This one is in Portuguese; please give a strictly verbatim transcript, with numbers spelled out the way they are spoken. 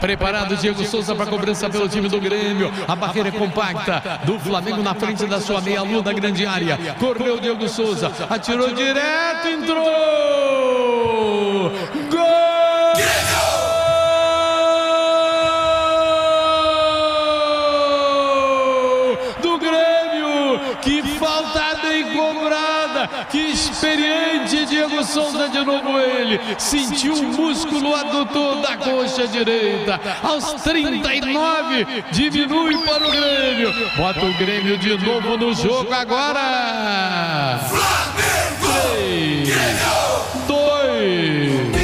Preparado Diego Souza para cobrança pelo time do Grêmio. A barreira é compacta do Flamengo na frente da sua meia-lua da grande área. Correu Diego Souza, atirou direto, entrou! Gol! Do Grêmio! Que falta bem cobrada! Que experiente Diego Souza, de novo ele sentiu o músculo adutor da coxa direita. Aos trinta e nove, diminui para o Grêmio. Bota o Grêmio de novo no jogo agora. Flamengo! três, dois